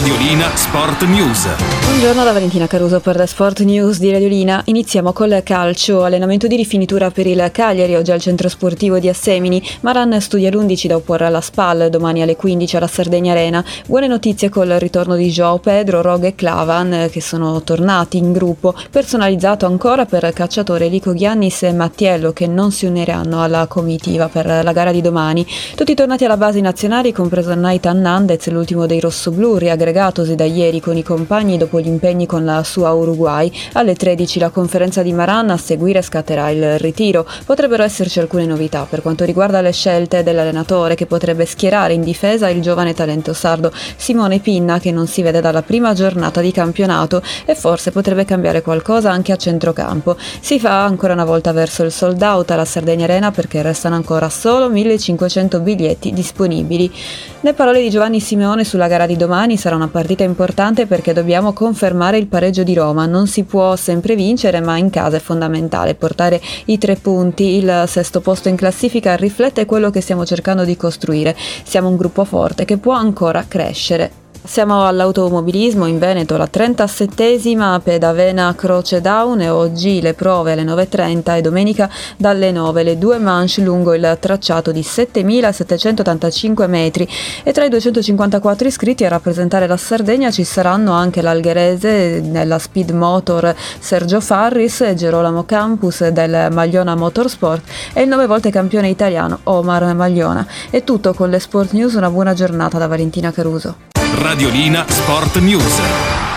Radiolina Sport News. Buongiorno da Valentina Caruso per le Sport News di Radiolina. Iniziamo col calcio. Allenamento di rifinitura per il Cagliari oggi al centro sportivo di Assemini. Maran studia l'11 da opporre alla SPAL, domani alle 15 alla Sardegna Arena. Buone notizie col ritorno di João Pedro, Rogue e Clavan che sono tornati in gruppo. Personalizzato ancora per Cacciatore, Lico Giannis e Mattiello che non si uniranno alla comitiva per la gara di domani. Tutti tornati alla base nazionali, compreso Nathan Nandez, l'ultimo dei rossoblù, riaggregatosi da ieri con i compagni dopo gli impegni con la sua Uruguay. Alle 13 la conferenza di Maran, a seguire scatterà il ritiro. Potrebbero esserci alcune novità per quanto riguarda le scelte dell'allenatore, che potrebbe schierare in difesa il giovane talento sardo Simone Pinna, che non si vede dalla prima giornata di campionato, e forse potrebbe cambiare qualcosa anche a centrocampo. Si fa ancora una volta verso il sold out alla Sardegna Arena perché restano ancora solo 1500 biglietti disponibili. Le parole di Giovanni Simeone sulla gara di domani: sarà una partita importante perché dobbiamo confermare il pareggio di Roma. Non si può sempre vincere, ma in casa è fondamentale portare i 3 punti. Il sesto posto in classifica riflette quello che stiamo cercando di costruire. Siamo un gruppo forte che può ancora crescere. Siamo all'automobilismo in Veneto, la 37esima Pedavena Croce Down, e oggi le prove alle 9.30 e domenica dalle 9 le 2 manche lungo il tracciato di 7.785 metri, e tra i 254 iscritti a rappresentare la Sardegna ci saranno anche l'algherese nella Speed Motor Sergio Farris e Gerolamo Campus del Magliona Motorsport e il 9 volte campione italiano Omar Magliona. È tutto con le Sport News, una buona giornata da Valentina Caruso. Radiolina Sport News.